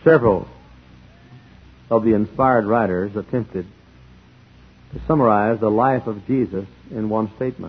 Several of the inspired writers attempted to summarize the life of Jesus in one statement.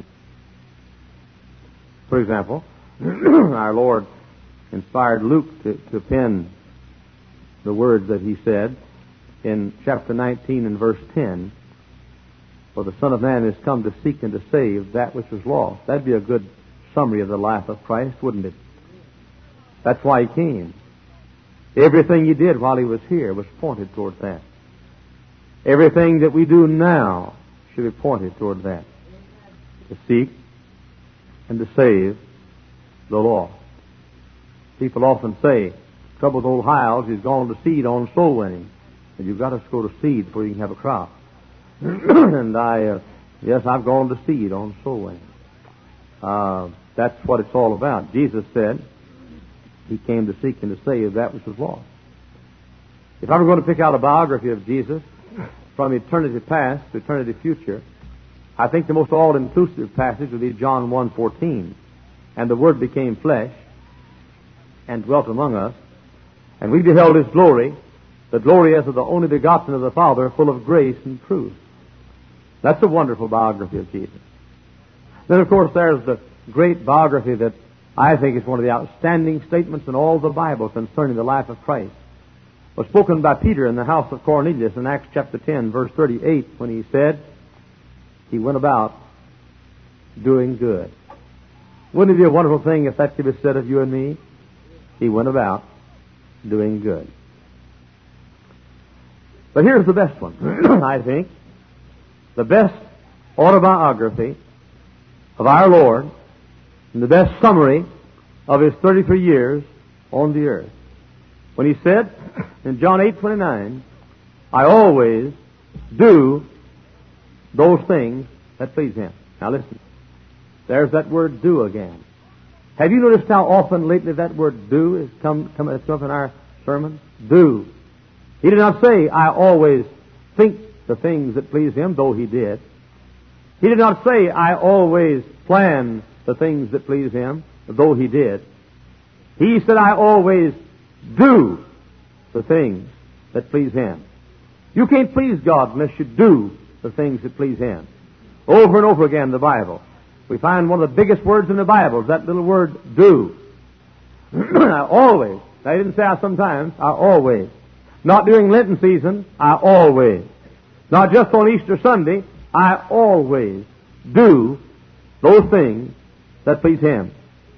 For example, our Lord inspired Luke to pen the words that he said in chapter 19 and verse 10, "For the Son of Man is come to seek and to save that which was lost." That'd be a good summary of the life of Christ, wouldn't it? That's why he came. Everything he did while he was here was pointed toward that. Everything that we do now should be pointed toward that. To seek and to save the lost. People often say, trouble with old Hiles, he's gone to seed on soul winning. And you've got to go to seed before you can have a crop. And yes, I've gone to seed on soul winning. That's what it's all about. Jesus said he came to seek and to save that which was lost. If I were going to pick out a biography of Jesus from eternity past to eternity future, I think the most all-inclusive passage would be John 1:14. "And the Word became flesh and dwelt among us, and we beheld his glory, the glory as of the only begotten of the Father, full of grace and truth." That's a wonderful biography of Jesus. Then, of course, there's the great biography that I think is one of the outstanding statements in all the Bible concerning the life of Christ. It was spoken by Peter in the house of Cornelius in Acts chapter 10, verse 38, when he said, he went about doing good. Wouldn't it be a wonderful thing if that could be said of you and me? He went about doing good. But here's the best one, I think. The best autobiography of our Lord and the best summary of his 33 years on the earth. When he said in John 8:29, "I always do those things that please him." Now listen, there's that word "do" again. Have you noticed how often lately that word "do" has come up in our sermons? Do. He did not say, "I always think the things that please him," though he did. He did not say, "I always plan the things that please him," though he did. He said, "I always do the things that please him." You can't please God unless you do the things that please him. Over and over again in the Bible, we find one of the biggest words in the Bible is that little word "do." I always. I didn't say I sometimes. I always. Not during Lenten season. I always. Not just on Easter Sunday. I always do those things that please him.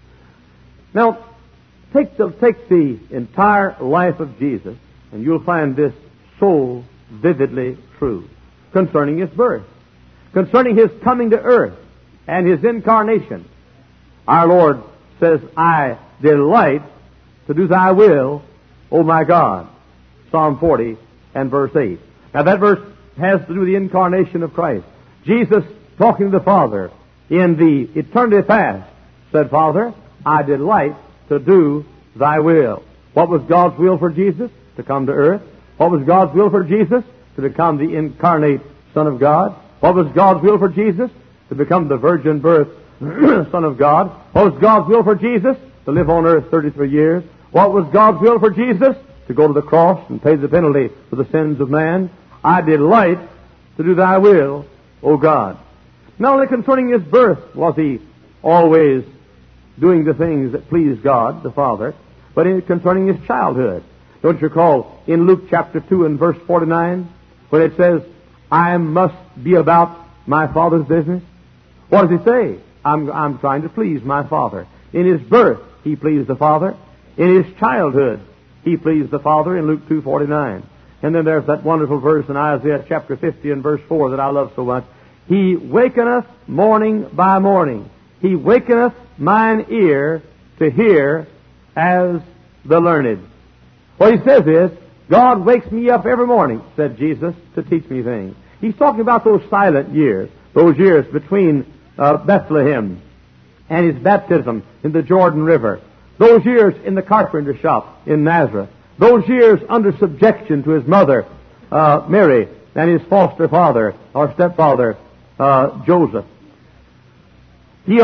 Now, take the entire life of Jesus, and you'll find this so vividly true concerning his birth, concerning his coming to earth and his incarnation. Our Lord says, "I delight to do thy will, O my God." Psalm 40 and verse 8. Now that verse has to do with the incarnation of Christ. Jesus, talking to the Father in the eternity past, said, "Father, I delight to do thy will." What was God's will for Jesus? To come to earth. What was God's will for Jesus? To become the incarnate Son of God. What was God's will for Jesus? To become the virgin birth Son of God. What was God's will for Jesus? To live on earth 33 years. What was God's will for Jesus? To go to the cross and pay the penalty for the sins of man. "I delight to do thy will, O God." Not only concerning his birth was he always doing the things that pleased God, the Father, but concerning his childhood. Don't you recall in Luke chapter 2 and verse 49, when it says, "I must be about my Father's business"? What does he say? I'm trying to please my Father. In his birth, he pleased the Father. In his childhood, he pleased the Father in Luke 2:49. And then there's that wonderful verse in Isaiah chapter 50 and verse 4 that I love so much. "He wakeneth morning by morning. He wakeneth mine ear to hear as the learned." What he says is, God wakes me up every morning, said Jesus, to teach me things. He's talking about those silent years, those years between Bethlehem and his baptism in the Jordan River, those years in the carpenter shop in Nazareth, those years under subjection to his mother, Mary, and his foster father, or stepfather, Joseph. He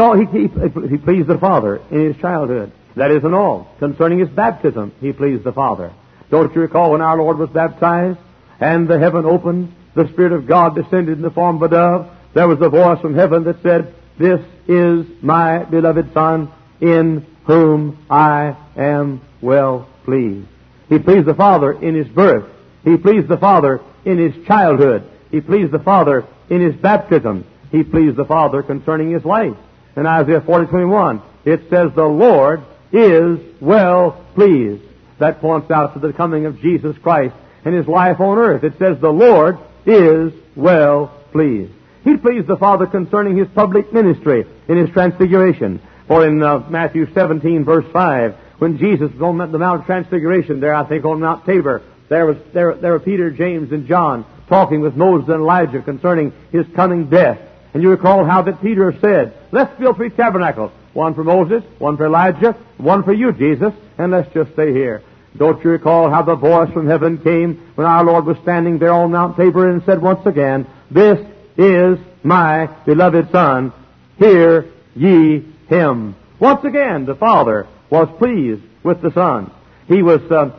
pleased the Father in his childhood. That isn't all. Concerning his baptism, he pleased the Father. Don't you recall when our Lord was baptized and the heaven opened, the Spirit of God descended in the form of a dove? There was a voice from heaven that said, "This is my beloved Son, in whom I am well pleased." He pleased the Father in His birth. He pleased the Father in His childhood. He pleased the Father in His baptism. He pleased the Father concerning His life. In Isaiah 40:21, it says, "The Lord is well pleased." That points out to the coming of Jesus Christ and His life on earth. It says, "The Lord is well pleased." He pleased the Father concerning His public ministry in His transfiguration. For in Matthew 17, verse 5, when Jesus was on the Mount of Transfiguration there, I think on Mount Tabor, there were Peter, James, and John talking with Moses and Elijah concerning His coming death. And you recall how that Peter said, "Let's build 3 tabernacles, one for Moses, one for Elijah, one for you, Jesus, and let's just stay here." Don't you recall how the voice from heaven came when our Lord was standing there on Mount Tabor and said once again, "This is my beloved Son, hear ye Him." Once again, the Father was pleased with the Son. He was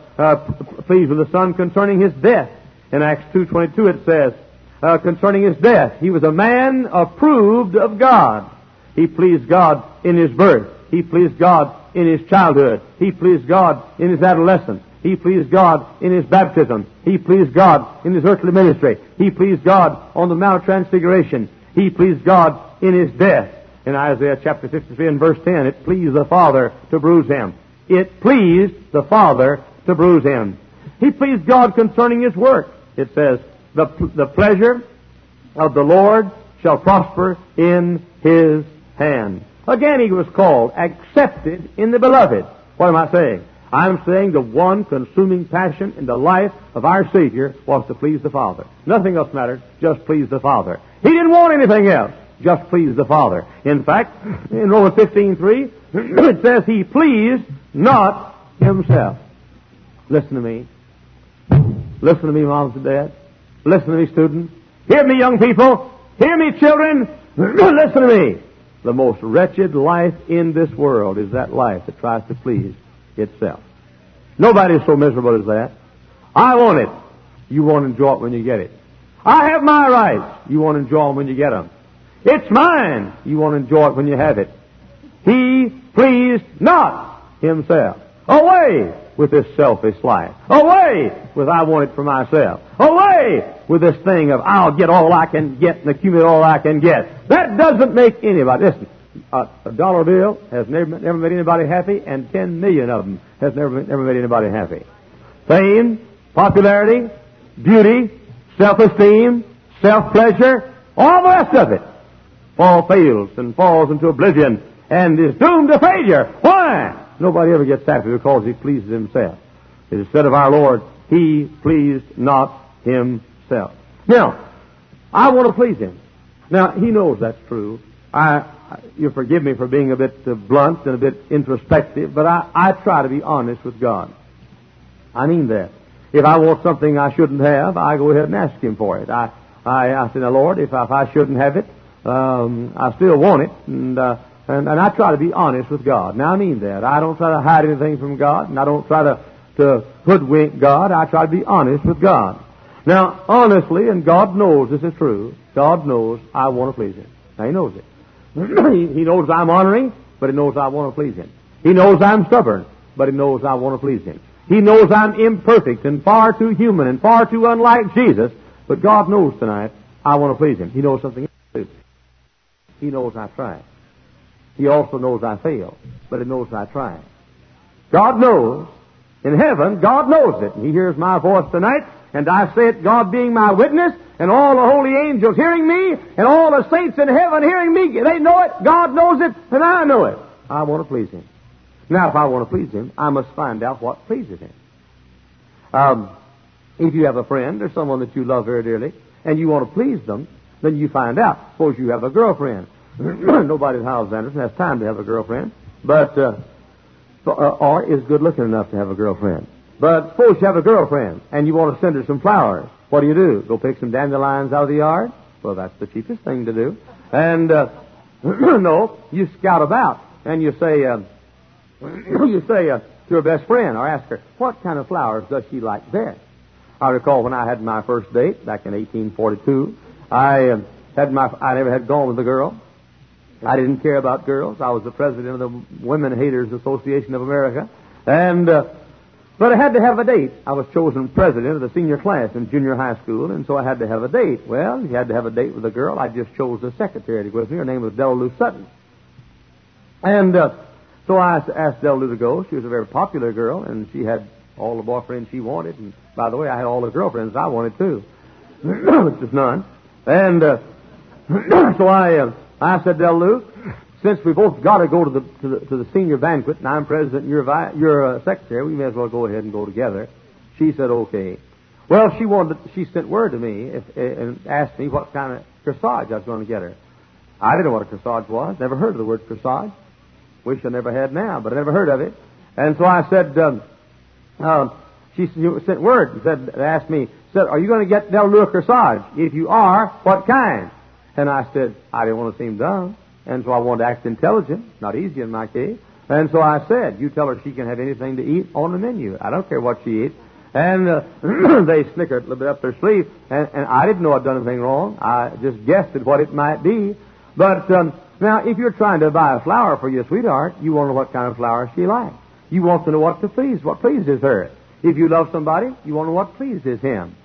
pleased with the Son concerning His death. In Acts 2:22 it says, concerning His death, He was a man approved of God. He pleased God in His birth. He pleased God in His childhood. He pleased God in His adolescence. He pleased God in His baptism. He pleased God in His earthly ministry. He pleased God on the Mount of Transfiguration. He pleased God in His death. In Isaiah chapter 53 and verse 10, it pleased the Father to bruise Him. It pleased the Father to bruise Him. He pleased God concerning His work. It says, the pleasure of the Lord shall prosper in His hand. Again, He was called accepted in the Beloved. What am I saying? I'm saying the one consuming passion in the life of our Savior was to please the Father. Nothing else mattered, just please the Father. He didn't want anything else, just please the Father. In fact, in Romans 15:3, it says He pleased not Himself. Listen to me. Listen to me, moms and dads. Listen to me, students. Hear me, young people. Hear me, children. Listen to me. The most wretched life in this world is that life that tries to please itself. Nobody's so miserable as that. I want it. You won't enjoy it when you get it. I have my rights. You won't enjoy them when you get them. It's mine. You won't enjoy it when you have it. He pleased not Himself. Away with this selfish life. Away with I want it for myself. Away with this thing of I'll get all I can get and accumulate all I can get. That doesn't make anybody. Listen, a dollar bill has never made anybody happy, and 10 million of them has never made anybody happy. Fame, popularity, beauty, self-esteem, self-pleasure, all the rest of it fails and falls into oblivion and is doomed to failure. Why? Nobody ever gets happy because he pleases himself. It is said of our Lord, He pleased not Himself. Now, I want to please Him. Now, He knows that's true. You forgive me for being a bit blunt and a bit introspective, but I try to be honest with God. I mean that. If I want something I shouldn't have, I go ahead and ask Him for it. I say, "Now, Lord, if I shouldn't have it, I still want it," and I try to be honest with God. Now, I mean that. I don't try to hide anything from God, and I don't try to hoodwink God. I try to be honest with God. Now, honestly, and God knows this is true, God knows I want to please Him. Now, He knows it. He knows I'm honoring, but He knows I want to please Him. He knows I'm stubborn, but He knows I want to please Him. He knows I'm imperfect and far too human and far too unlike Jesus, but God knows tonight I want to please Him. He knows something else too. He knows I try. He also knows I fail, but He knows I try. God knows. In heaven, God knows it. And He hears my voice tonight, and I say it, God being my witness, and all the holy angels hearing me, and all the saints in heaven hearing me. They know it, God knows it, and I know it. I want to please Him. Now, if I want to please Him, I must find out what pleases Him. If you have a friend or someone that you love very dearly, and you want to please them, then you find out. Suppose you have a girlfriend. Nobody at Howells Anderson has time to have a girlfriend, but or is good looking enough to have a girlfriend. But suppose you have a girlfriend and you want to send her some flowers. What do? Go pick some dandelions out of the yard? Well, that's the cheapest thing to do. And no, you scout about and you say, to her best friend or ask her, what kind of flowers does she like best? I recall when I had my first date back in 1842, I never had gone with a girl. I didn't care about girls. I was the president of the Women Haters Association of America. But I had to have a date. I was chosen president of the senior class in junior high school, and so I had to have a date. Well, you had to have a date with a girl. I just chose the secretary to go with me. Her name was Della Lou Sutton. And so I asked Della Lou to go. She was a very popular girl, and she had all the boyfriends she wanted. And by the way, I had all the girlfriends I wanted too, which is none. And so I said, Della Lou, since we both got to go to the senior banquet, and I'm president, and you're secretary, we may as well go ahead and go together. She said, okay. Well, she sent word to me and asked me what kind of corsage I was going to get her. I didn't know what a corsage was. Never heard of the word corsage. Wish I never had now, but I never heard of it. And so I said, she sent word and asked me, are you going to get Della Lou a corsage? If you are, what kind? And I said, I didn't want to seem dumb. And so I wanted to act intelligent. Not easy in my case. And so I said, you tell her she can have anything to eat on the menu. I don't care what she eats. And they snickered a little bit up their sleeve. And I didn't know I'd done anything wrong. I just guessed at what it might be. But now, if you're trying to buy a flower for your sweetheart, you want to know what kind of flower she likes. You want to know what pleases her. If you love somebody, you want to know what pleases him.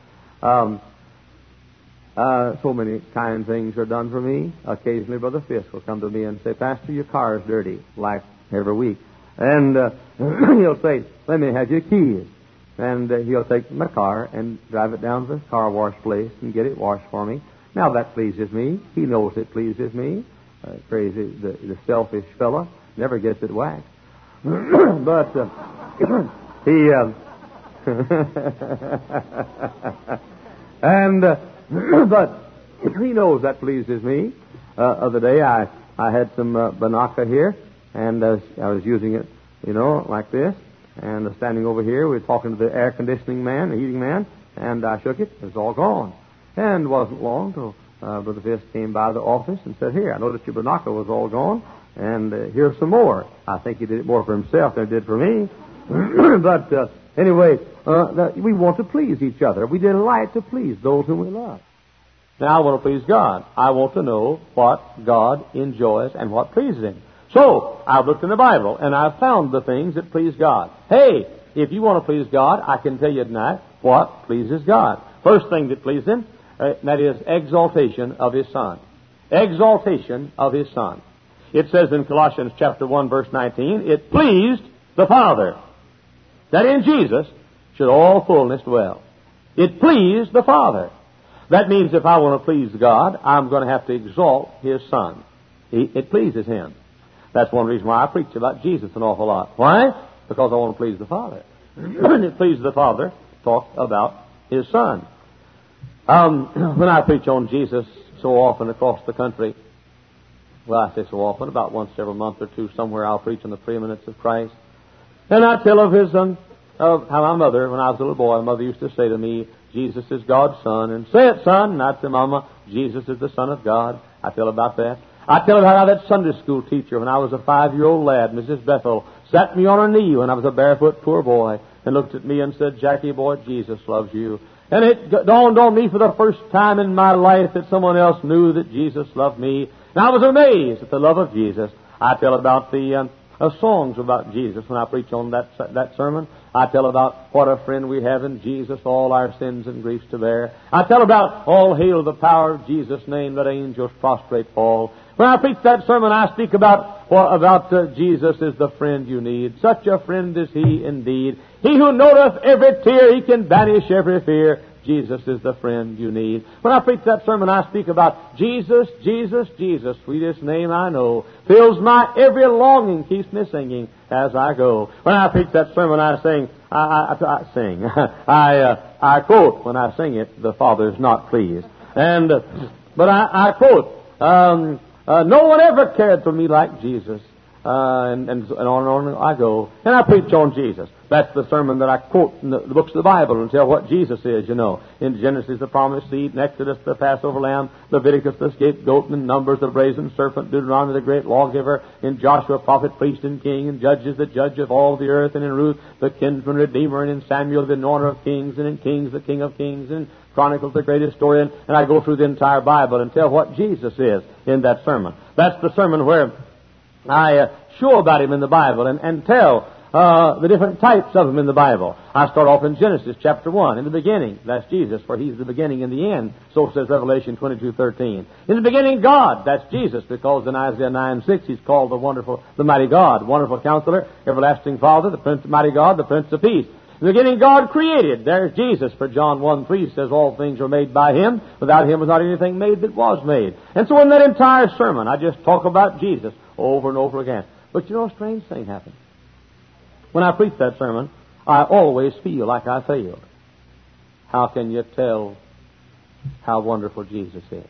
So many kind things are done for me. Occasionally, Brother Fisk will come to me and say, Pastor, your car is dirty, like every week. And he'll say, let me have your keys. And he'll take my car and drive it down to the car wash place and get it washed for me. Now, that pleases me. He knows it pleases me. Crazy, the selfish fella never gets it waxed. But he... but he knows that pleases me. Other day I had some Banaka here, and I was using it, like this, and standing over here, we were talking to the air conditioning man, the heating man, and I shook it. It was all gone. And it wasn't long till Brother Fisk came by the office and said, here, I noticed your Banaka was all gone, and here's some more. I think he did it more for himself than he did for me. But anyway, we want to please each other. We delight to please those whom we love. Now, I want to please God. I want to know what God enjoys and what pleases Him. So, I've looked in the Bible, and I've found the things that please God. Hey, if you want to please God, I can tell you tonight what pleases God. First thing that pleases Him, that is exaltation of His Son. Exaltation of His Son. It says in Colossians chapter 1, verse 19, it pleased the Father that in Jesus should all fullness dwell. It pleased the Father. That means if I want to please God, I'm going to have to exalt His Son. It pleases Him. That's one reason why I preach about Jesus an awful lot. Why? Because I want to please the Father. It pleases the Father to talk about His Son. When I preach on Jesus so often across the country, well, I say so often, about once every month or two, somewhere I'll preach on the preeminence of Christ. And I tell of how my mother, when I was a little boy, my mother used to say to me, Jesus is God's Son. And say it, son. And I'd say, Mama, Jesus is the Son of God. I tell about that. I tell about how that Sunday school teacher, when I was a 5-year-old lad, Mrs. Bethel, sat me on her knee when I was a barefoot poor boy and looked at me and said, Jackie, boy, Jesus loves you. And it dawned on me for the first time in my life that someone else knew that Jesus loved me. And I was amazed at the love of Jesus. I tell about the songs about Jesus when I preach on that sermon. I tell about what a friend we have in Jesus, all our sins and griefs to bear. I tell about all hail the power of Jesus' name, let angels prostrate fall. When I preach that sermon, I speak about Jesus is the friend you need. Such a friend is He indeed. He who knoweth every tear, He can banish every fear. Jesus is the friend you need. When I preach that sermon, I speak about Jesus, Jesus, Jesus, sweetest name I know. Fills my every longing, keeps me singing as I go. When I preach that sermon, I sing. I quote when I sing it, the Father's not pleased. But I quote, no one ever cared for me like Jesus. and on I go. And I preach on Jesus. That's the sermon that I quote in the books of the Bible and tell what Jesus is, you know. In Genesis, the promised seed. In Exodus, the Passover lamb. Leviticus, the scapegoat. In Numbers, the brazen serpent. Deuteronomy, the great lawgiver. In Joshua, prophet, priest, and king. In Judges, the judge of all the earth. And in Ruth, the kinsman redeemer. And in Samuel, the anointer of kings. And in Kings, the king of kings. And Chronicles, the great historian. And I go through the entire Bible and tell what Jesus is in that sermon. That's the sermon where I show about him in the Bible and tell the different types of him in the Bible. I start off in Genesis chapter 1. In the beginning, that's Jesus, for he's the beginning and the end. So says Revelation 22:13. In the beginning, God, that's Jesus, because in Isaiah 9:6 he's called the mighty God, wonderful counselor, everlasting Father, the Prince, mighty God, the Prince of Peace. In the beginning, God created. There's Jesus. For John 1:3 says all things were made by him. Without him was not anything made that was made. And so in that entire sermon, I just talk about Jesus over and over again. But you know, a strange thing happened. When I preach that sermon, I always feel like I failed. How can you tell how wonderful Jesus is?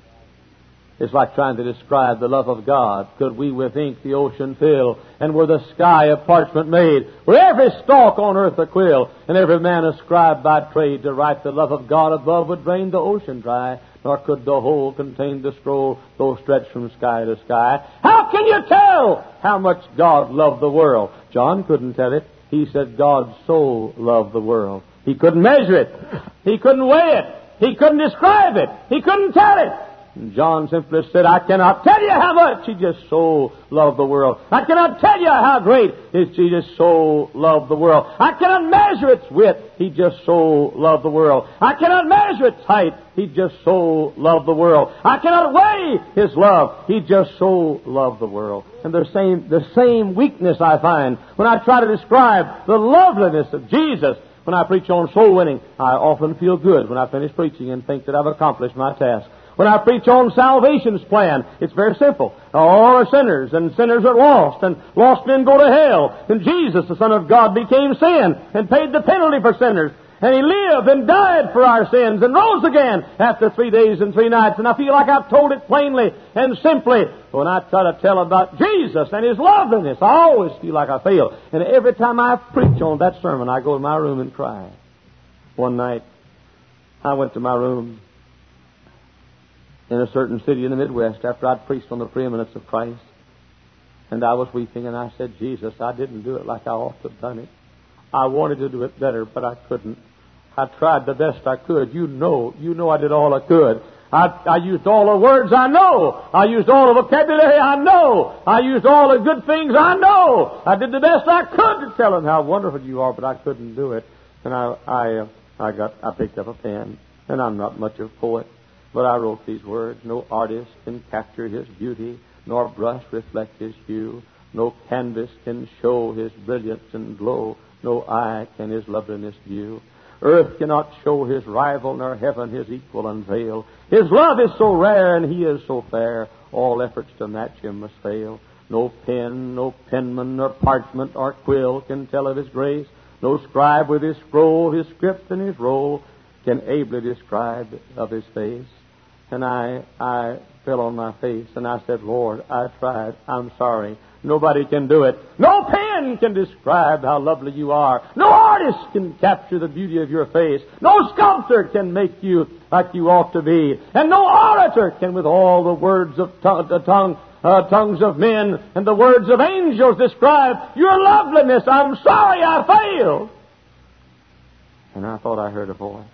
It's like trying to describe the love of God. Could we with ink the ocean fill, and were the sky of parchment made, were every stalk on earth a quill, and every man a scribe by trade to write the love of God above would drain the ocean dry, nor could the whole contain the scroll, though stretched from sky to sky. How can you tell how much God loved the world? John couldn't tell it. He said God so loved the world. He couldn't measure it. He couldn't weigh it. He couldn't describe it. He couldn't tell it. And John simply said, I cannot tell you how much He just so loved the world. I cannot tell you how great He just so loved the world. I cannot measure its width. He just so loved the world. I cannot measure its height. He just so loved the world. I cannot weigh His love. He just so loved the world. And the same weakness I find when I try to describe the loveliness of Jesus. When I preach on soul winning, I often feel good when I finish preaching and think that I've accomplished my task. When I preach on salvation's plan, it's very simple. All are sinners, and sinners are lost, and lost men go to hell. And Jesus, the Son of God, became sin and paid the penalty for sinners. And He lived and died for our sins and rose again after 3 days and 3 nights. And I feel like I've told it plainly and simply. When I try to tell about Jesus and His loveliness, I always feel like I fail. And every time I preach on that sermon, I go to my room and cry. One night, I went to my room in a certain city in the Midwest after I'd preached on the preeminence of Christ. And I was weeping, and I said, Jesus, I didn't do it like I ought to have done it. I wanted to do it better, but I couldn't. I tried the best I could. You know I did all I could. I used all the words I know. I used all the vocabulary I know. I used all the good things I know. I did the best I could to tell them how wonderful you are, but I couldn't do it. And I picked up a pen, and I'm not much of a poet, but I wrote these words. No artist can capture His beauty, nor brush reflect His hue. No canvas can show His brilliance and glow. No eye can His loveliness view. Earth cannot show His rival, nor heaven His equal unveil. His love is so rare, and He is so fair, all efforts to match Him must fail. No pen, no penman, nor parchment, or quill can tell of His grace. No scribe with his scroll, his script, and his roll can ably describe of His face. And I fell on my face, and I said, Lord, I tried. I'm sorry. Nobody can do it. No pen can describe how lovely you are. No artist can capture the beauty of your face. No sculptor can make you like you ought to be. And no orator can, with all the words of tongues of men and the words of angels, describe your loveliness. I'm sorry I failed. And I thought I heard a voice.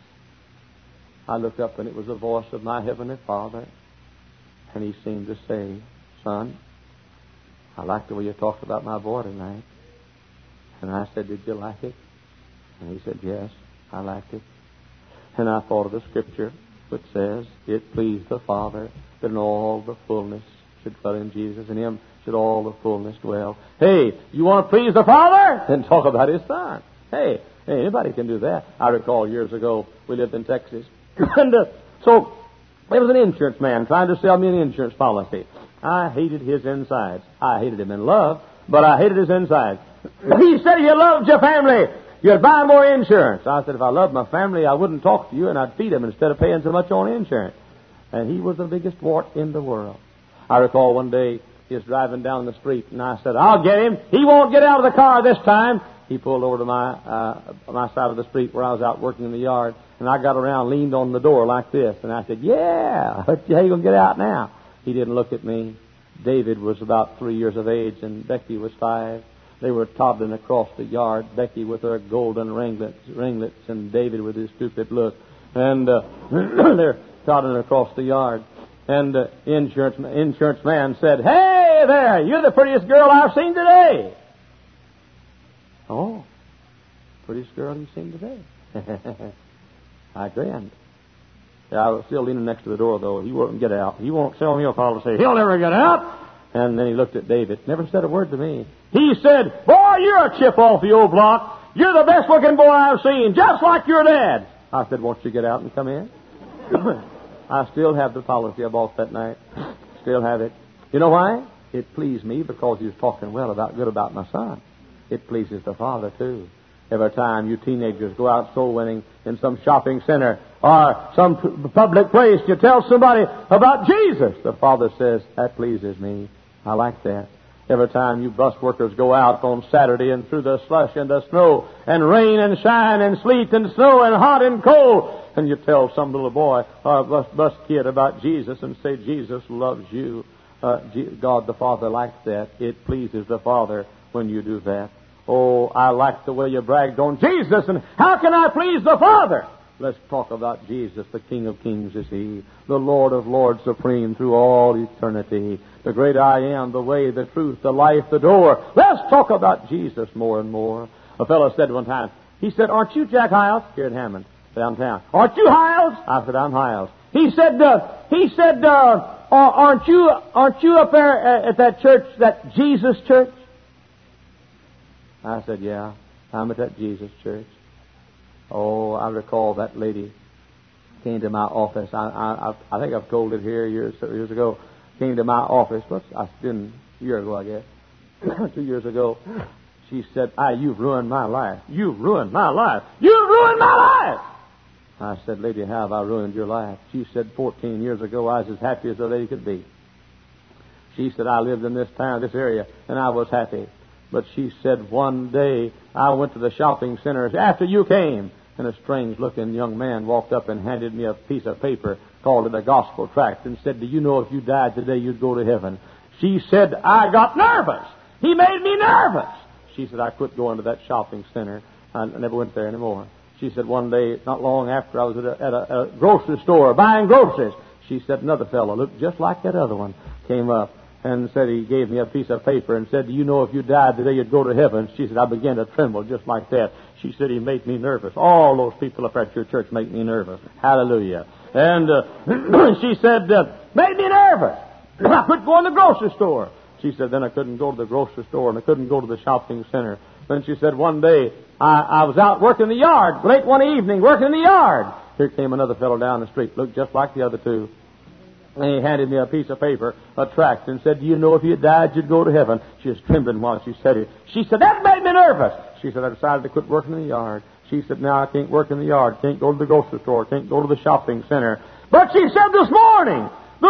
I looked up, and it was the voice of my Heavenly Father. And He seemed to say, Son, I like the way you talked about my boy tonight. And I said, did you like it? And He said, yes, I liked it. And I thought of the Scripture which says, it pleased the Father that in all the fullness should dwell in Jesus. In Him should all the fullness dwell. Hey, you want to please the Father? Then talk about His Son. Hey, anybody can do that. I recall years ago, we lived in Texas. And so there was an insurance man trying to sell me an insurance policy. I hated his insides. I hated him in love, but I hated his insides. He said if you loved your family, you'd buy more insurance. I said if I loved my family, I wouldn't talk to you, and I'd feed them instead of paying so much on insurance. And he was the biggest wart in the world. I recall one day He was driving down the street, and I said, I'll get him. He won't get out of the car this time. He pulled over to my side of the street where I was out working in the yard, and I got around, leaned on the door like this, and I said, yeah, how you going to get out now? He didn't look at me. David was about 3 years of age, and Becky was 5. They were toddling across the yard, Becky with her golden ringlets, and David with his stupid look. And they're toddling across the yard. And the insurance man said, hey there, you're the prettiest girl I've seen today. Oh, prettiest girl you've seen today. I grinned. I was still leaning next to the door, though. He wouldn't get out. He won't sell me a call to say, he'll never get out. And then he looked at David. Never said a word to me. He said, boy, you're a chip off the old block. You're the best looking boy I've seen, just like your dad. I said, won't you get out and come in? I still have the policy I bought that night. Still have it. You know why? It pleased me because he was talking good about my son. It pleases the Father, too. Every time you teenagers go out soul winning in some shopping center or some public place, you tell somebody about Jesus. The Father says, that pleases me. I like that. Every time you bus workers go out on Saturday and through the slush and the snow and rain and shine and sleet and snow and hot and cold, and you tell some little boy or bus kid about Jesus and say, Jesus loves you. God the Father likes that. It pleases the Father when you do that. Oh, I like the way you bragged on Jesus, and how can I please the Father? Let's talk about Jesus. The King of Kings is He, the Lord of Lords, supreme through all eternity, the great I am, the way, the truth, the life, the door. Let's talk about Jesus more and more. A fellow said one time, he said, aren't you Jack Hiles? Here in Hammond, downtown. Aren't you Hiles? I said, I'm Hiles. He said, aren't you up there at that church, that Jesus church? I said, yeah, I'm at that Jesus church. Oh, I recall that lady came to my office. I think I've told it here years ago. Came to my office. It's been a year ago, I guess. 2 years ago. She said, you've ruined my life. You've ruined my life. You've ruined my life. I said, lady, how have I ruined your life? She said, 14 years ago, I was as happy as a lady could be. She said, I lived in this town, this area, and I was happy. But she said, one day I went to the shopping center after you came, and a strange-looking young man walked up and handed me a piece of paper, called it a gospel tract, and said, do you know if you died today, you'd go to heaven? She said, I got nervous. He made me nervous. She said, I quit going to that shopping center. I never went there anymore. She said, one day, not long after, I was at a grocery store buying groceries. She said, another fellow, looked just like that other one, came up and said he gave me a piece of paper and said, do you know if you died today you'd go to heaven? She said, I began to tremble just like that. She said, he made me nervous. All those people up at your church make me nervous. Hallelujah. And she said, made me nervous. I couldn't go in the grocery store. She said, then I couldn't go to the grocery store and I couldn't go to the shopping center. Then she said, one day I was out working in the yard, late one evening, working in the yard. Here came another fellow down the street, looked just like the other two. And he handed me a piece of paper, a tract, and said, do you know if you died, you'd go to heaven? She was trembling while she said it. She said, that made me nervous. She said, I decided to quit working in the yard. She said, now I can't work in the yard, can't go to the grocery store, can't go to the shopping center. But she said, this morning,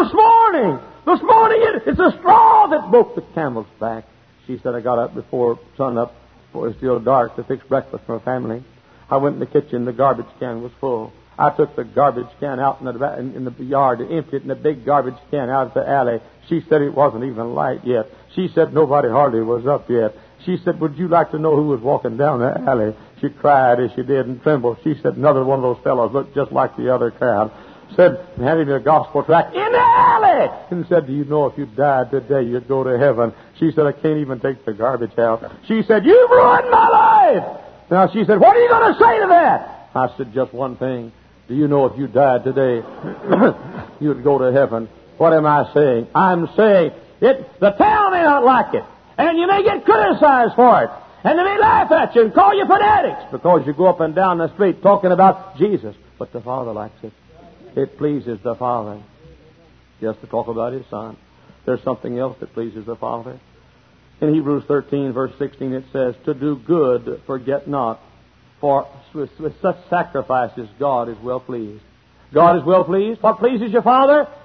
it's a straw that broke the camel's back. She said, I got up before sun up, before it was still dark, to fix breakfast for my family. I went in the kitchen, the garbage can was full. I took the garbage can out in the yard and emptied it in the big garbage can out of the alley. She said it wasn't even light yet. She said nobody hardly was up yet. She said, would you like to know who was walking down the alley? She cried as she did and trembled. She said another one of those fellows looked just like the other crowd. Said, handed me a gospel tract in the alley, and said, do you know if you died today you'd go to heaven? She said, I can't even take the garbage out. She said, you've ruined my life. Now she said, what are you going to say to that? I said, just one thing. Do you know if you died today, you'd go to heaven? What am I saying? I'm saying the town may not like it, and you may get criticized for it, and they may laugh at you and call you fanatics because you go up and down the street talking about Jesus. But the Father likes it. It pleases the Father just to talk about His Son. There's something else that pleases the Father. In Hebrews 13, verse 16, it says, to do good, forget not. For with such sacrifices, God is well pleased. God is well pleased. What pleases your Father?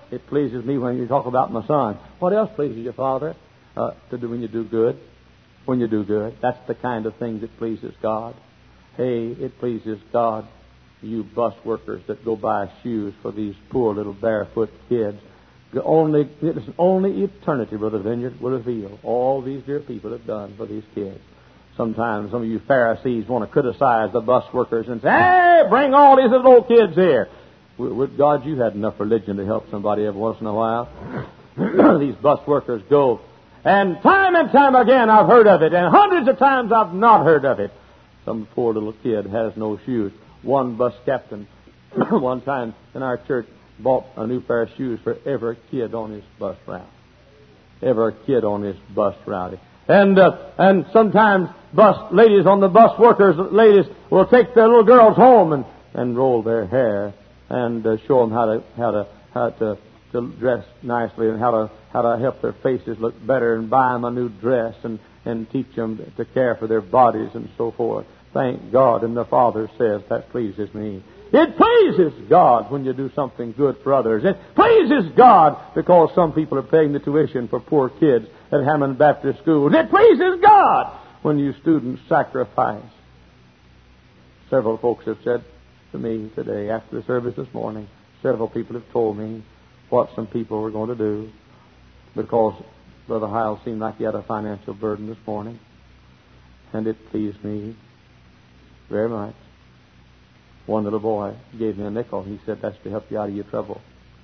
It pleases me when you talk about my son. What else pleases you, Father? To do when you do good. When you do good. That's the kind of thing that pleases God. Hey, it pleases God, you bus workers that go buy shoes for these poor little barefoot kids. Only eternity, Brother Vineyard, will reveal all these dear people have done for these kids. Sometimes some of you Pharisees want to criticize the bus workers and say, hey, bring all these little old kids here. With God, you had enough religion to help somebody every once in a while. These bus workers go. And time again I've heard of it. And hundreds of times I've not heard of it. Some poor little kid has no shoes. One bus captain one time in our church bought a new pair of shoes for every kid on his bus route. Every kid on his bus route. And sometimes ladies on the bus workers, ladies will take their little girls home and roll their hair and show them how to dress nicely and how to help their faces look better and buy them a new dress and teach them to care for their bodies and so forth. Thank God. And the Father says that pleases me. It pleases God when you do something good for others. It pleases God because some people are paying the tuition for poor kids at Hammond Baptist School. It pleases God when you students sacrifice. Several folks have said to me today after the service this morning, several people have told me what some people were going to do because Brother Hyle seemed like he had a financial burden this morning. And it pleased me very much. One little boy gave me a nickel. He said, that's to help you out of your trouble.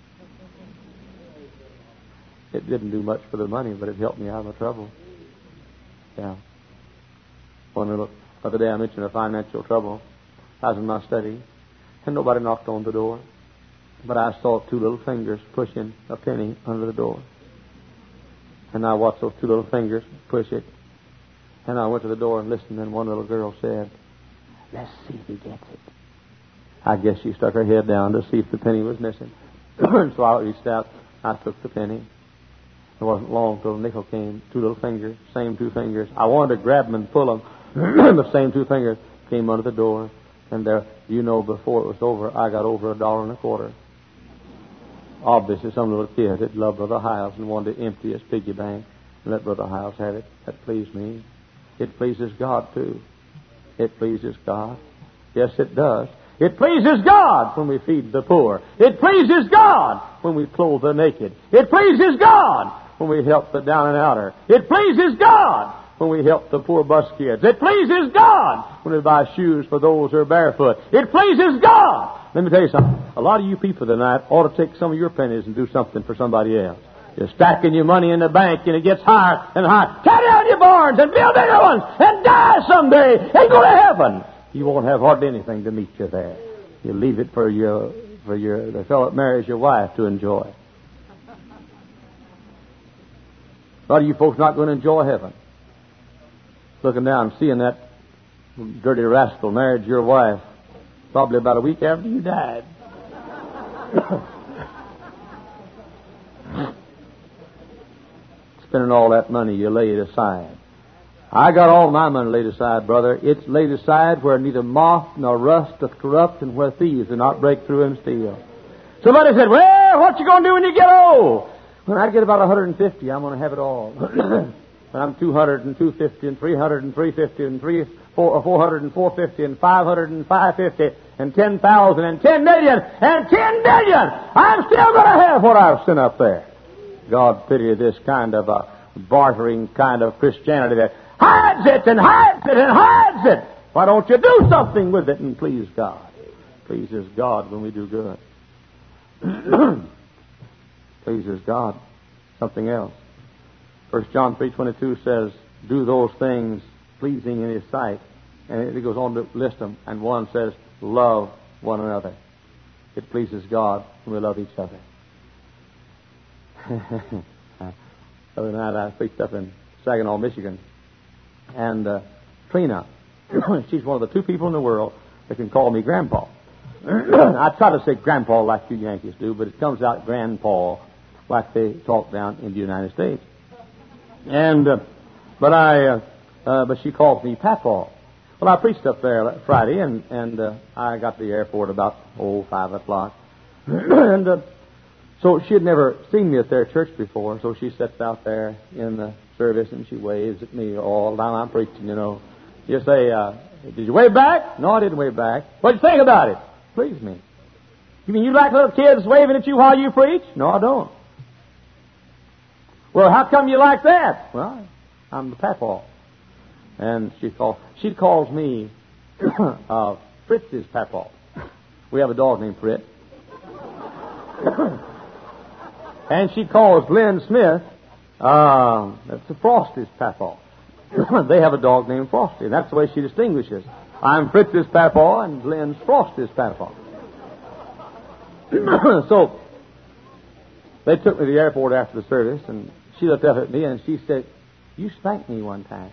It didn't do much for the money, but it helped me out of my trouble. Yeah. Other day I mentioned a financial trouble. I was in my study, and nobody knocked on the door. But I saw two little fingers pushing a penny under the door. And I watched those two little fingers push it. And I went to the door and listened, and one little girl said, let's see if he gets it. I guess she stuck her head down to see if the penny was missing. So I reached out. I took the penny. It wasn't long till the nickel came. Two little fingers, same two fingers. I wanted to grab them and pull them. The same two fingers came under the door. And there, before it was over, I got over $1.25. Obviously, some little kid that loved Brother Hiles and wanted to empty his piggy bank and let Brother Hiles have it. That pleased me. It pleases God, too. It pleases God. Yes, it does. It pleases God when we feed the poor. It pleases God when we clothe the naked. It pleases God when we help the down and outer. It pleases God when we help the poor bus kids. It pleases God when we buy shoes for those who are barefoot. It pleases God. Let me tell you something. A lot of you people tonight ought to take some of your pennies and do something for somebody else. You're stacking your money in the bank and it gets higher and higher. Tear down your barns and build bigger ones and die someday and go to heaven. You won't have hardly anything to meet you there. You leave it for the fellow that marries your wife to enjoy. A lot of you folks not going to enjoy heaven. Looking down and seeing that dirty rascal married your wife probably about a week after you died. Spending all that money you laid aside. I got all my money laid aside, brother. It's laid aside where neither moth nor rust doth corrupt and where thieves do not break through and steal. Somebody said, well, what you going to do when you get old? When I get about 150, I'm going to have it all. When I'm 200 and 250 and 300 and 350 and 400 and 450 and 500 and 550 and 10,000 and 10 million and 10 billion, I'm still going to have what I've sent up there. God pity this kind of a bartering kind of Christianity that hides it and hides it and hides it. Why don't you do something with it and please God? Pleases God when we do good. Pleases God. Something else. 1 John 3:22 says, do those things pleasing in His sight. And it goes on to list them. And one says, love one another. It pleases God when we love each other. The other night I preached up in Saginaw, Michigan. And Trina, she's one of the two people in the world that can call me Grandpa. I try to say Grandpa like you Yankees do, but it comes out Grandpa like they talk down in the United States. And but she calls me Papa. Well, I preached up there Friday, and I got to the airport about 5 o'clock. And So she had never seen me at their church before, so she sits out there in the service and she waves at me all the time I'm preaching, you know. You say, did you wave back? No, I didn't wave back. What'd you think about it? Pleased me. You mean you like little kids waving at you while you preach? No, I don't. Well, how come you like that? Well, I'm the papaw. And she calls me Fritz's papaw. We have a dog named Fritz. And she calls Glenn Smith, that's the Frosty's papaw. They have a dog named Frosty. That's the way she distinguishes. I'm Fritz's papaw and Glenn's Frosty's papaw. So, they took me to the airport after the service, and she looked up at me and she said, you spanked me one time.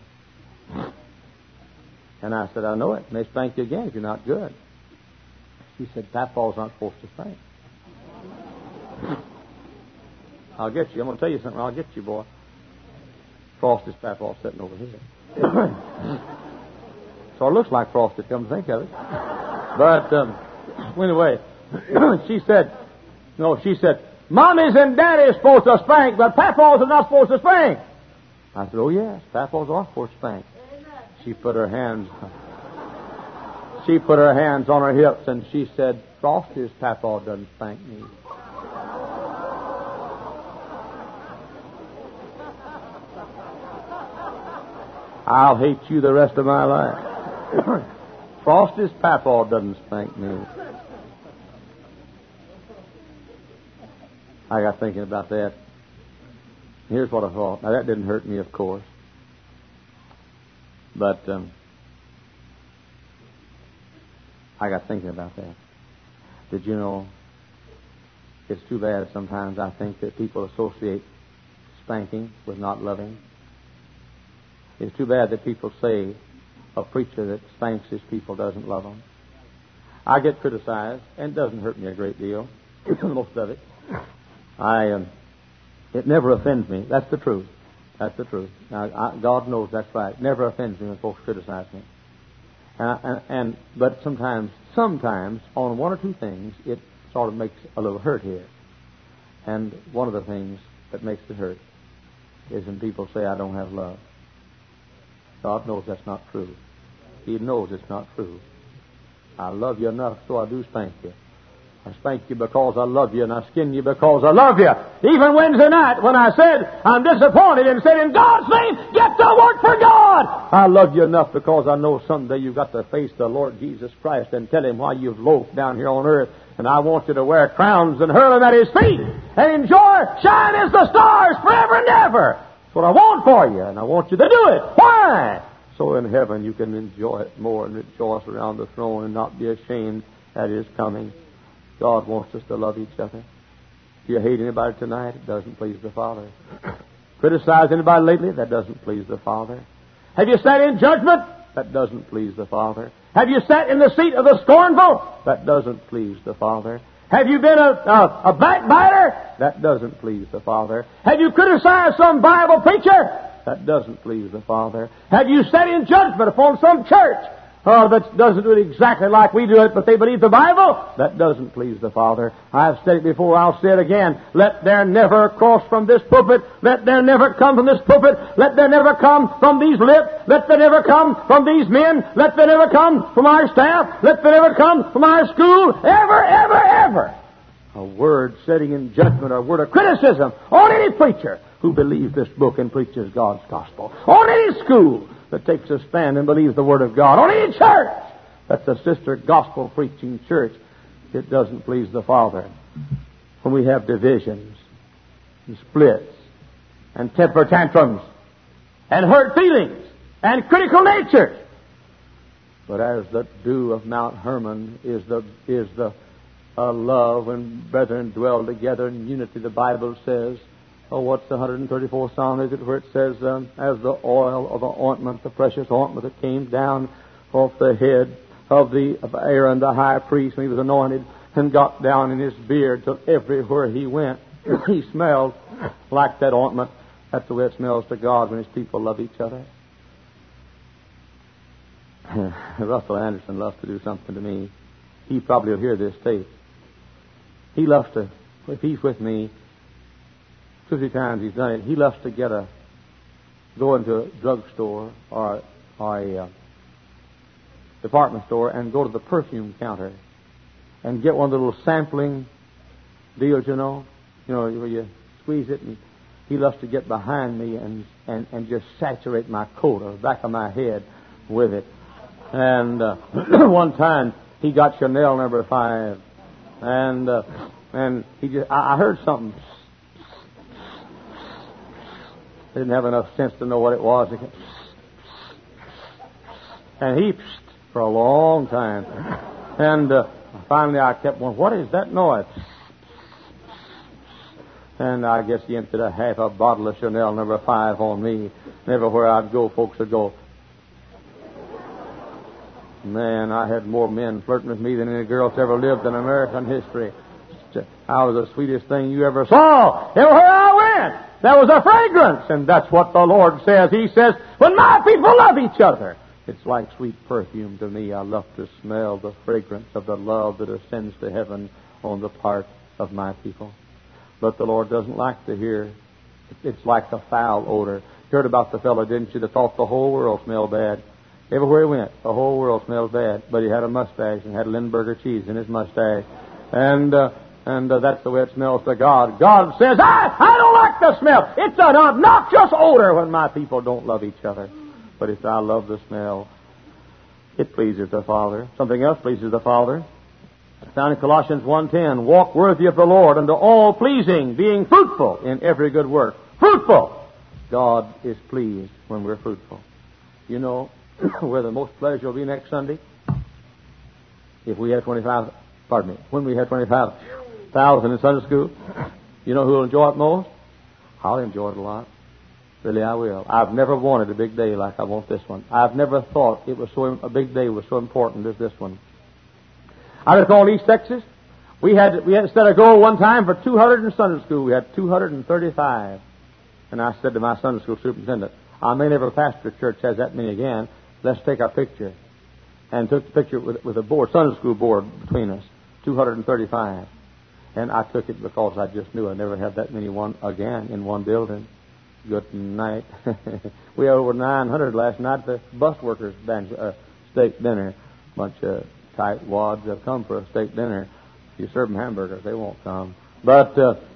And I said, I know it. And they spank you again if you're not good. She said, papaws aren't supposed to spank. I'll get you. I'm going to tell you something. I'll get you, boy. Frosty's papaw sitting over here. So it looks like Frosty, come to think of it. But anyway, she said, Mommies and Daddy's supposed to spank, but papaws are not supposed to spank. I said, oh yes, papaws are supposed to spank. She put her hands on her hips and she said, Frosty's papaw doesn't spank me. I'll hate you the rest of my life. Frosty's papaw doesn't spank me. I got thinking about that. Here's what I thought. Now, that didn't hurt me, of course. But I got thinking about that. Did you know, it's too bad sometimes I think that people associate spanking with not loving. It's too bad that people say a preacher that spanks his people doesn't love them. I get criticized, and it doesn't hurt me a great deal, most of it. It never offends me. That's the truth. That's the truth. Now, God knows that's right. It never offends me when folks criticize me. But sometimes, on one or two things, it sort of makes a little hurt here. And one of the things that makes it hurt is when people say I don't have love. God knows that's not true. He knows it's not true. I love you enough, so I do spank you. I spank you because I love you, and I skin you because I love you. Even Wednesday night when I said I'm disappointed and said, in God's name, get to work for God. I love you enough because I know someday you've got to face the Lord Jesus Christ and tell Him why you've loafed down here on earth. And I want you to wear crowns and hurl them at His feet and enjoy, shine as the stars forever and ever. That's what I want for you, and I want you to do it. Why? So in heaven you can enjoy it more and rejoice around the throne and not be ashamed at His coming. God wants us to love each other. If you hate anybody tonight, it doesn't please the Father. Criticize anybody lately, that doesn't please the Father. Have you sat in judgment? That doesn't please the Father. Have you sat in the seat of the scornful? That doesn't please the Father. Have you been a backbiter? That doesn't please the Father. Have you criticized some Bible preacher? That doesn't please the Father. Have you sat in judgment upon some church that doesn't do it exactly like we do it, but they believe the Bible? That doesn't please the Father. I've said it before, I'll say it again. Let there never cross from this pulpit, let there never come from this pulpit, let there never come from these lips, let there never come from these men, let there never come from our staff, let there never come from our school, ever, a word setting in judgment or a word of criticism on any preacher who believes this book and preaches God's gospel, on any school that takes a stand and believes the Word of God, on any church that's a sister gospel preaching church. It doesn't please the Father when we have divisions and splits and temper tantrums and hurt feelings and critical nature. But as the dew of Mount Hermon is the love when brethren dwell together in unity, the Bible says. Oh, what's the 134th Psalm, is it, where it says, as the oil of the ointment, the precious ointment that came down off the head of Aaron, the high priest, when he was anointed, and got down in his beard till everywhere he went, he smelled like that ointment. That's the way it smells to God when His people love each other. Russell Anderson loves to do something to me. He probably will hear this tape. He loves to if he's with me, 2 or 3 times he's done it, he loves to go into a drugstore or a department store and go to the perfume counter and get one of the little sampling deals, where you squeeze it, and he loves to get behind me and just saturate my coat or the back of my head with it. And one time he got Chanel number 5, and he just, I heard something. Didn't have enough sense to know what it was. And he for a long time. And finally I kept going, what is that noise? And I guess he emptied a half a bottle of Chanel number 5 on me. And everywhere I'd go, folks would go. Man, I had more men flirting with me than any girl that's ever lived in American history. I was the sweetest thing you ever saw. Everywhere I went, there was a fragrance. And that's what the Lord says. He says, when my people love each other, it's like sweet perfume to me. I love to smell the fragrance of the love that ascends to heaven on the part of my people. But the Lord doesn't like to hear. It's like the foul odor. You heard about the fellow, didn't you, that thought the whole world smelled bad? Everywhere he went, the whole world smelled bad. But he had a mustache and had Lindbergh cheese in his mustache. And that's the way it smells to God. God says, I don't like the smell. It's an obnoxious odor when my people don't love each other. But if I love the smell, it pleases the Father. Something else pleases the Father. Found in Colossians 1:10, walk worthy of the Lord unto all pleasing, being fruitful in every good work. Fruitful! God is pleased when we're fruitful. You know where the most pleasure will be next Sunday? If we had when we had 25,000 in Sunday school. You know who will enjoy it most? I'll enjoy it a lot. Really, I will. I've never wanted a big day like I want this one. I've never thought a big day was so important as this one. I recall in East Texas, we had instead of go one time for 200 in Sunday school, we had 235. And I said to my Sunday school superintendent, I may never pastor a church has that many again. Let's take our picture. And took the picture with a board, Sunday school board between us, 235. And I took it because I just knew I'd never have that many again in one building. Good night. We had over 900 last night at the bus workers' steak dinner. Bunch of tight wads have come for a steak dinner. If you serve them hamburgers, they won't come. But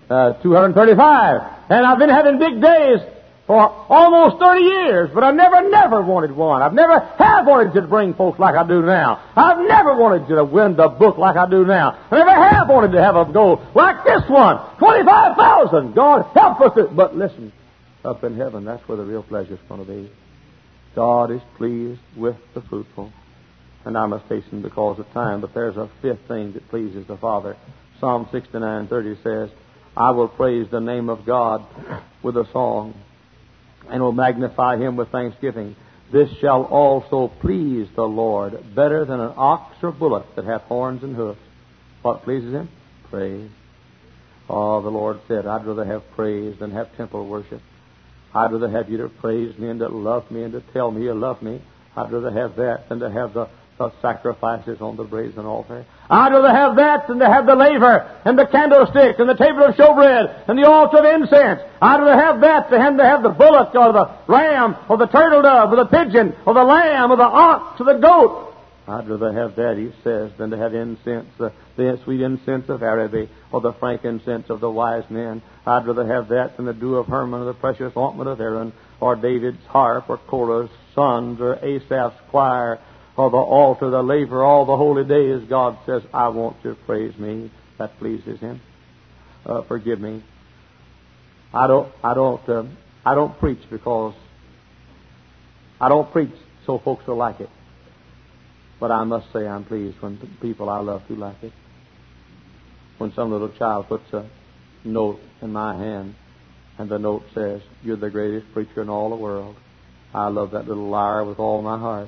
235. And I've been having big days for almost 30 years, but I never wanted one. I've never have wanted to bring folks like I do now. I've never wanted to win the book like I do now. I never have wanted to have a goal like this one. 25,000. God help us. But listen, up in heaven, that's where the real pleasure is going to be. God is pleased with the fruitful. And I must hasten because of time, but there's a fifth thing that pleases the Father. Psalm 69:30 says, I will praise the name of God with a song, and will magnify Him with thanksgiving. This shall also please the Lord, better than an ox or bullock that hath horns and hoofs. What pleases Him? Praise. Oh, the Lord said, I'd rather have praise than have temple worship. I'd rather have you to praise me and to love me and to tell me you love me. I'd rather have that than to have the sacrifices on the brazen altar. I'd rather have that than to have the laver and the candlestick and the table of showbread and the altar of incense. I'd rather have that than to have the bullock or the ram or the turtle dove or the pigeon or the lamb or the ox or the goat. I'd rather have that, he says, than to have incense, the sweet incense of Araby or the frankincense of the wise men. I'd rather have that than the dew of Hermon or the precious ointment of Aaron or David's harp or Korah's sons or Asaph's choir or the altar, the laver, all the holy days. God says, I want you to praise me. That pleases Him. Forgive me. I don't preach because I don't preach so folks will like it. But I must say I'm pleased when the people I love do like it. When some little child puts a note in my hand and the note says, you're the greatest preacher in all the world. I love that little liar with all my heart.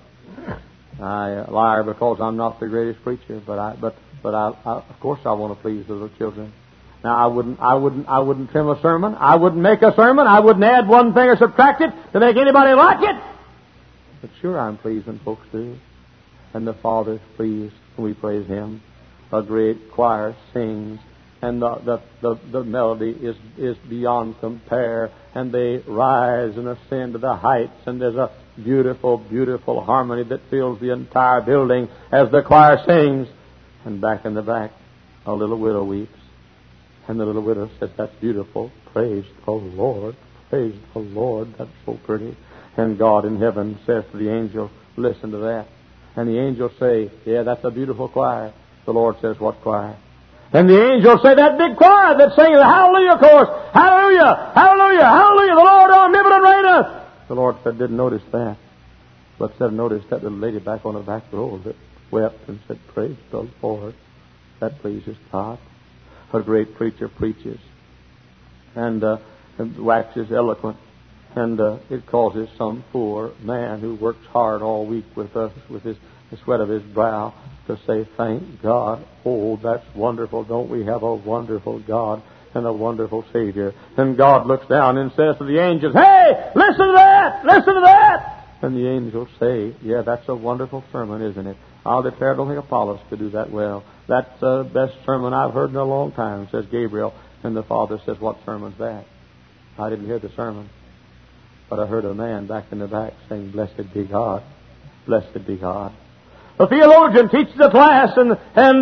I liar because I'm not the greatest preacher, but I of course I want to please the little children. Now I wouldn't trim a sermon. I wouldn't make a sermon. I wouldn't add one thing or subtract it to make anybody like it. But sure, I'm pleased when folks do. And the Father's pleased when we praise Him. A great choir sings and the melody is beyond compare, and they rise and ascend to the heights, and there's a beautiful, beautiful harmony that fills the entire building as the choir sings. And back in the back, a little widow weeps, and the little widow says, "That's beautiful. Praise the Lord. Praise the Lord. That's so pretty." And God in heaven says to the angel, "Listen to that." And the angels say, "Yeah, that's a beautiful choir." The Lord says, "What choir?" And the angels say, "That big choir that's singing the Hallelujah chorus. Hallelujah, hallelujah, hallelujah, the Lord omnipotent reigneth." The Lord said, "Didn't notice that." But said, "Notice that little lady back on the back row that wept and said, 'Praise the Lord.' That pleases God." A great preacher preaches and waxes eloquent, and it causes some poor man who works hard all week with the sweat of his brow to say, "Thank God. Oh, that's wonderful. Don't we have a wonderful God and a wonderful Savior?" And God looks down and says to the angels, "Hey, listen to that! Listen to that!" And the angels say, "Yeah, that's a wonderful sermon, isn't it? I'll declare, I don't think Apollos could do that well. That's the best sermon I've heard in a long time," says Gabriel. And the Father says, "What sermon's that?" "I didn't hear the sermon, but I heard a man back in the back saying, 'Blessed be God. Blessed be God.'" A theologian teaches a class and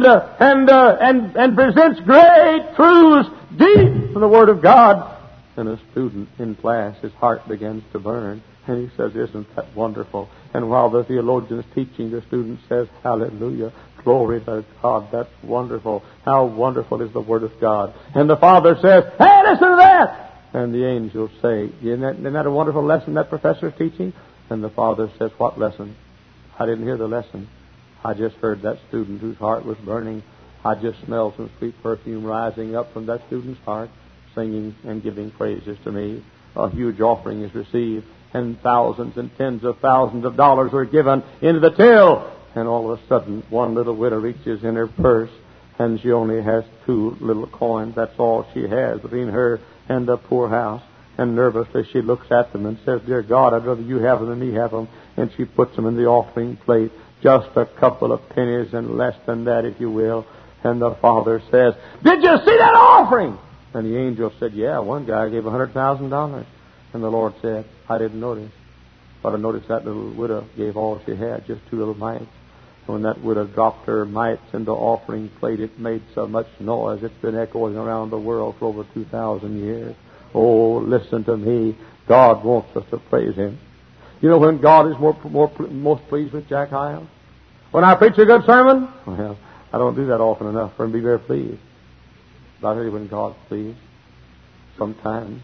presents great truths deep from the Word of God. And a student in class, his heart begins to burn. And he says, "Isn't that wonderful?" And while the theologian is teaching, the student says, "Hallelujah. Glory to God. That's wonderful. How wonderful is the Word of God." And the Father says, "Hey, listen to that!" And the angels say, isn't that a wonderful lesson that professor is teaching?" And the Father says, "What lesson?" "I didn't hear the lesson. I just heard that student whose heart was burning. I just smelled some sweet perfume rising up from that student's heart, singing and giving praises to me. A huge offering is received, and thousands and tens of thousands of dollars were given into the till." And all of a sudden, one little widow reaches in her purse, and she only has 2 little coins. That's all she has between her and the poorhouse. And nervously she looks at them and says, "Dear God, I'd rather you have them than me have them." And she puts them in the offering plate. Just a couple of pennies and less than that, if you will. And the Father says, "Did you see that offering?" And the angel said, "Yeah, one guy gave $100,000. And the Lord said, "I didn't notice. But I noticed that little widow gave all she had, just 2 little mites. And when that widow dropped her mites in the offering plate, it made so much noise, it's been echoing around the world for over 2,000 years. Oh, listen to me. God wants us to praise Him. You know when God is most pleased with Jack Hyles? When I preach a good sermon? Well, I don't do that often enough for Him to be very pleased. But I tell you, when God's pleased, sometimes,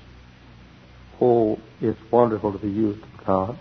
oh, it's wonderful to be used of God.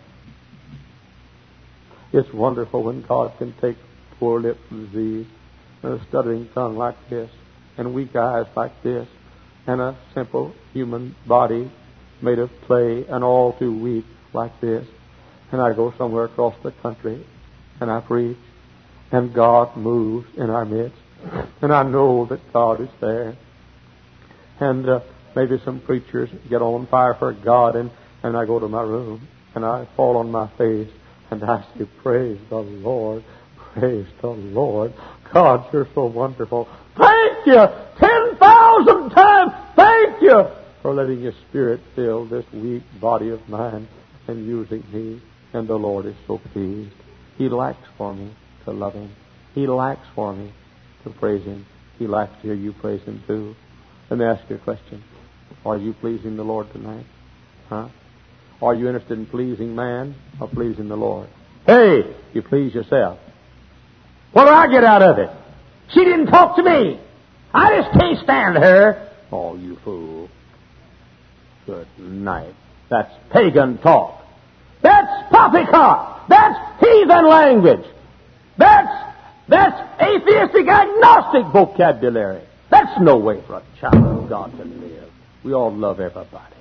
It's wonderful when God can take poor lips with disease, and a stuttering tongue like this, and weak eyes like this, and a simple human body made of clay and all too weak like this. And I go somewhere across the country, and I preach, and God moves in our midst, and I know that God is there. And maybe some preachers get on fire for God, and I go to my room, and I fall on my face, and I say, "Praise the Lord, praise the Lord. God, you're so wonderful. Thank you 10,000 times. Thank you for letting your Spirit fill this weak body of mine and using me." And the Lord is so pleased. He likes for me to love Him. He likes for me to praise Him. He likes to hear you praise Him too. Let me ask you a question. Are you pleasing the Lord tonight? Huh? Are you interested in pleasing man or pleasing the Lord? Hey, you please yourself. What do I get out of it? She didn't talk to me. I just can't stand her. Oh, you fool. Good night. That's pagan talk. That's poppycock. That's heathen language. That's atheistic, agnostic vocabulary. That's no way for a child of God to live. We all love everybody.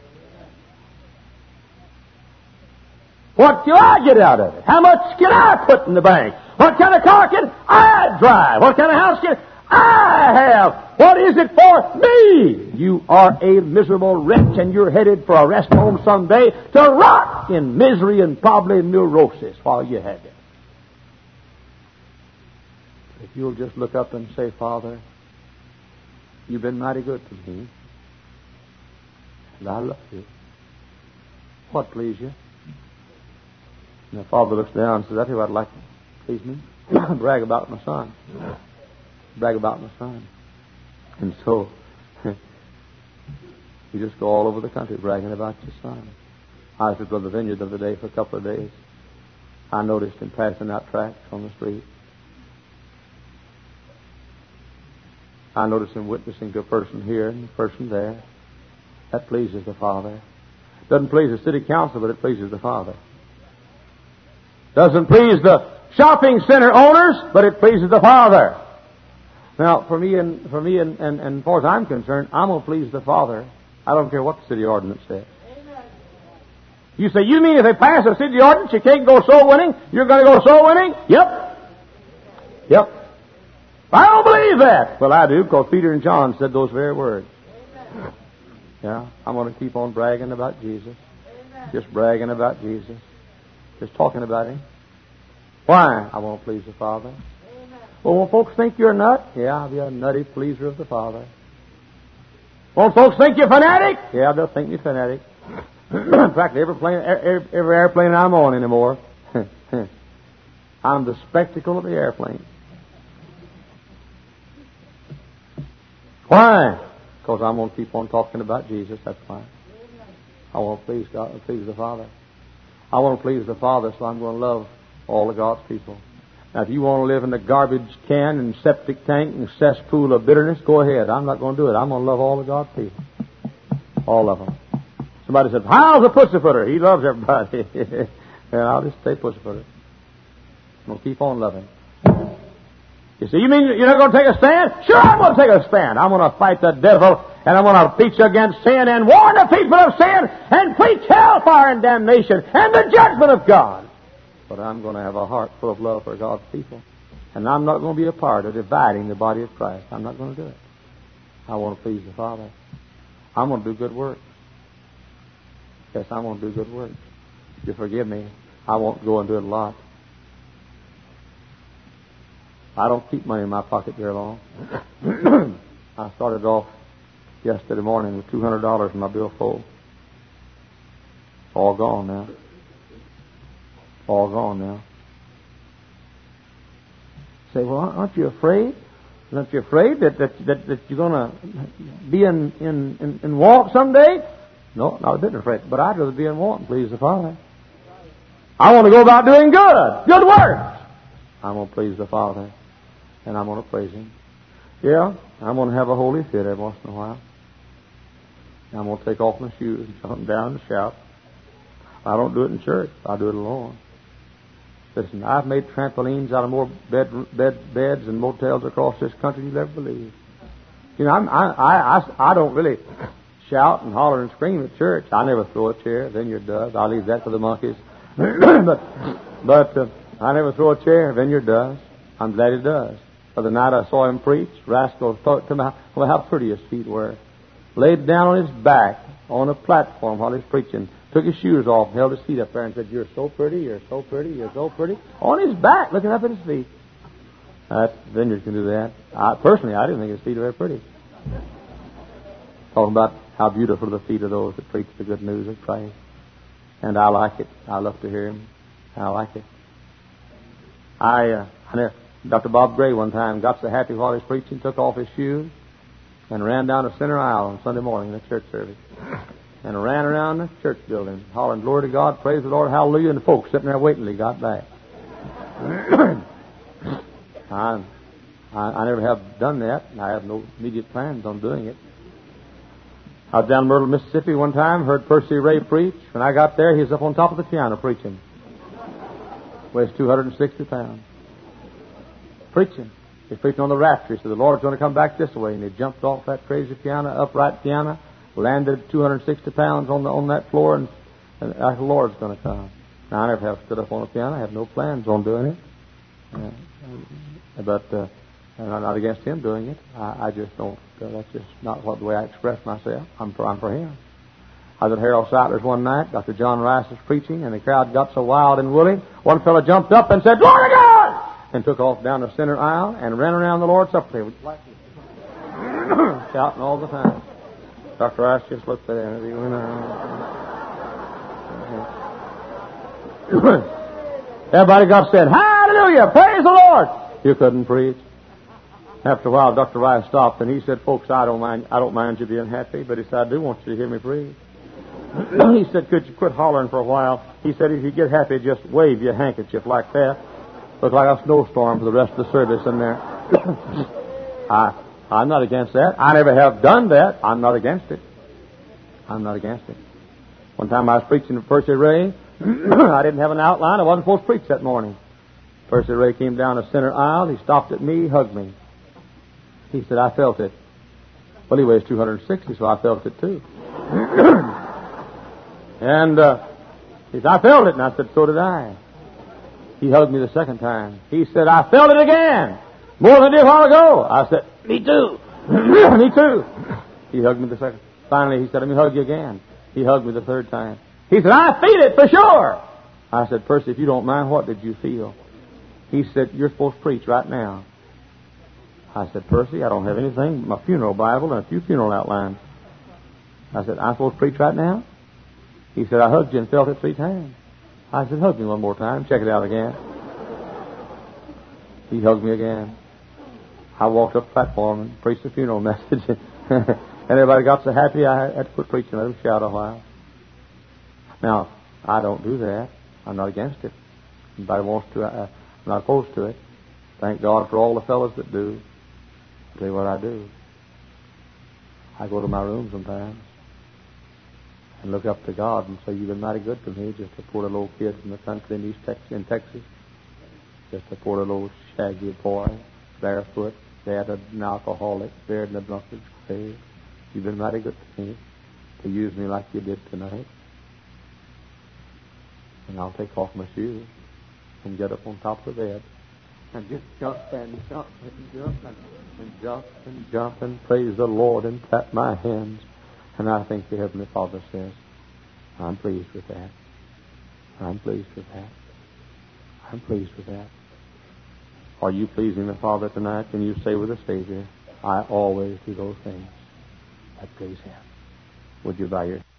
What do I get out of it? How much can I put in the bank? What kind of car can I drive? What kind of house can I have? What is it for me? You are a miserable wretch, and you're headed for a rest home someday to rot in misery and probably neurosis while you have it. If you'll just look up and say, "Father, You've been mighty good to me. And I love you. What please you? And the father looks down and says, "That's what I'd like to please me. Brag about my son. Brag about my son." And so, you just go all over the country bragging about your son. I was at Brother Vineyard the other day for a couple of days. I noticed him passing out tracts on the street. I noticed him witnessing to a person here and a person there. That pleases the Father. Doesn't please the city council, but it pleases the Father. Doesn't please the shopping center owners, but it pleases the Father. Now, for me and as far as I'm concerned, I'm going to please the Father. I don't care what the city ordinance says. Amen. You say, you mean if they pass a city ordinance, you can't go soul winning? You're going to go soul winning? Yep. I don't believe that. Well, I do, because Peter and John said those very words. Amen. Yeah, I'm going to keep on bragging about Jesus. Amen. Just bragging about Jesus. Just talking about Him. Why? I want to please the Father. Amen. Well, when folks think you're a nut, yeah, I'll be a nutty pleaser of the Father. When folks think you're fanatic, yeah, they'll think me fanatic. In fact, every airplane I'm on anymore, I'm the spectacle of the airplane. Why? Because I'm going to keep on talking about Jesus. That's why. I want to please God, please the Father. I want to please the Father, so I'm going to love all of God's people. Now, if you want to live in the garbage can and septic tank and cesspool of bitterness, go ahead. I'm not going to do it. I'm going to love all of God's people. All of them. Somebody said, "How's a pussyfooter?" He loves everybody. And I'll just say pussyfooter. I'm going to keep on loving. You see, you mean you're not going to take a stand? Sure, I'm going to take a stand. I'm going to fight the devil, and I'm going to preach against sin and warn the people of sin and preach hellfire and damnation and the judgment of God. But I'm going to have a heart full of love for God's people. And I'm not going to be a part of dividing the body of Christ. I'm not going to do it. I want to please the Father. I'm going to do good work. Yes, I'm going to do good work. If you forgive me, I won't go and do it a lot. I don't keep money in my pocket very long. I started off yesterday morning with $200 in my billfold. It's all gone now. All gone now. Say, well, aren't you afraid? Aren't you afraid that you're going to be in want someday? No, not a bit afraid. But I'd rather be in want and please the Father. I want to go about doing good works. I'm going to please the Father. And I'm going to praise Him. Yeah, I'm going to have a holy fit every once in a while. I'm going to take off my shoes and jump down and shout. I don't do it in church. I do it alone. Listen, I've made trampolines out of more beds and motels across this country you'll ever believe. You know, I don't really shout and holler and scream at church. I never throw a chair. Vineyard does. I leave that for the monkeys. but I never throw a chair. Vineyard does. I'm glad it does. The other night I saw him preach. Rascal talked to me how pretty his feet were. Laid down on his back on a platform while he's preaching. Took his shoes off, held his feet up there and said, "You're so pretty, you're so pretty, you're so pretty." On his back, looking up at his feet. Vineyard can do that. Personally, I didn't think his feet were very pretty. Talking about how beautiful are the feet of those that preach the good news of Christ. And I like it. I love to hear him. I like it. I know Dr. Bob Gray one time got so happy while he was preaching, took off his shoes and ran down the center aisle on Sunday morning in the church service. And ran around the church building, hollering, "Glory to God, praise the Lord, hallelujah," and the folks sitting there waiting till he got back. I never have done that, and I have no immediate plans on doing it. I was down in Myrtle, Mississippi one time, heard Percy Ray preach. When I got there, he was up on top of the piano preaching. Weighs 260 pounds. Preaching. He's preaching on the rapture. He said, "The Lord's going to come back this way." And he jumped off that crazy piano, upright piano, landed 260 pounds on that floor, and the Lord's going to come. Now, I never have stood up on a piano. I have no plans on doing it. But I'm not against him doing it. I just don't. That's just not the way I express myself. I'm for him. I was at Harold Sattler's one night. Dr. John Rice was preaching, and the crowd got so wild and woolly. One fellow jumped up and said, "Glory to God!" and took off down the center aisle and ran around the Lord's Supper table. shouting all the time. Dr. Rice just looked at him as he went on. Everybody got said, "Hallelujah! Praise the Lord!" You couldn't preach. After a while, Dr. Rice stopped and he said, "Folks, I don't mind you being happy, but he said, I do want you to hear me preach." He said, "Could you quit hollering for a while?" He said, "If you get happy, just wave your handkerchief like that. Look like a snowstorm for the rest of the service in there." I'm not against that. I never have done that. I'm not against it. I'm not against it. One time I was preaching at Percy Ray. I didn't have an outline. I wasn't supposed to preach that morning. Percy Ray came down the center aisle. He stopped at me, hugged me. He said, "I felt it." Well, he weighs 260, so I felt it too. And he said, "I felt it." And I said, "So did I." He hugged me the second time. He said, "I felt it again. More than I did a while ago." I said, "Me too." "Me too." He hugged me the second. Finally, he said, "Let me hug you again." He hugged me the third time. He said, "I feel it for sure." I said, "Percy, if you don't mind, what did you feel?" He said, "You're supposed to preach right now." I said, "Percy, I don't have anything but my funeral Bible and a few funeral outlines." I said, "I'm supposed to preach right now?" He said, "I hugged you and felt it 3 times." I said, "Hug me one more time. Check it out again." He hugged me again. I walked up the platform and preached the funeral message. And everybody got so happy I had to quit preaching. Let them shout a while. Now, I don't do that. I'm not against it. Anybody wants to, I'm not opposed to it. Thank God for all the fellows that do. I'll tell you what I do. I go to my room sometimes and look up to God and say, "You've been mighty good to me, just a poor little old kid from the country in Texas. Just a poor little old shaggy boy, barefoot, dad an alcoholic, buried in a drunkard's grave. You've been mighty good to me to use me like you did tonight." And I'll take off my shoes and get up on top of the bed and just jump and jump and jump and jump and jump and praise the Lord and clap my hands. And I think the Heavenly Father says, "I'm pleased with that. I'm pleased with that. I'm pleased with that." Are you pleasing the Father tonight? Can you say with the Savior, "I always do those things that please Him"? Would you bow your